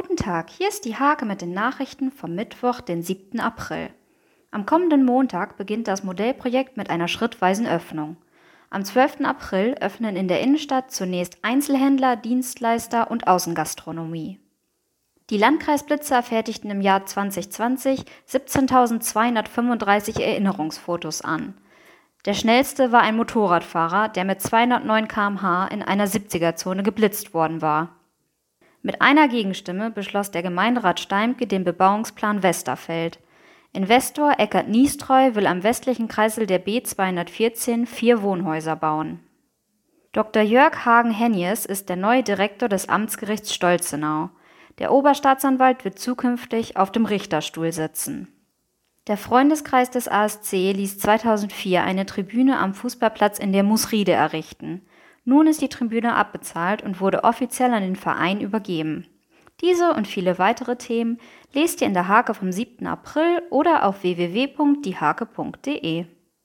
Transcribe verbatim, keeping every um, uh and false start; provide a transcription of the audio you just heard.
Guten Tag, hier ist die Hake mit den Nachrichten vom Mittwoch, den siebten April. Am kommenden Montag beginnt das Modellprojekt mit einer schrittweisen Öffnung. Am zwölften April öffnen in der Innenstadt zunächst Einzelhändler, Dienstleister und Außengastronomie. Die Landkreisblitzer fertigten im Jahr zwanzig zwanzig siebzehntausendzweihundertfünfunddreißig Erinnerungsfotos an. Der schnellste war ein Motorradfahrer, der mit zweihundertneun Kilometer pro Stunde in einer siebziger-Zone geblitzt worden war. Mit einer Gegenstimme beschloss der Gemeinderat Steimke den Bebauungsplan Westerfeld. Investor Eckert Niestreu will am westlichen Kreisel der B zweihundertvierzehn vier Wohnhäuser bauen. Doktor Jörg Hagen-Hennies ist der neue Direktor des Amtsgerichts Stolzenau. Der Oberstaatsanwalt wird zukünftig auf dem Richterstuhl sitzen. Der Freundeskreis des A S C ließ zweitausendvier eine Tribüne am Fußballplatz in der Musriede errichten. Nun ist die Tribüne abbezahlt und wurde offiziell an den Verein übergeben. Diese und viele weitere Themen lest ihr in der Hake vom siebten April oder auf w w w punkt die hake punkt de.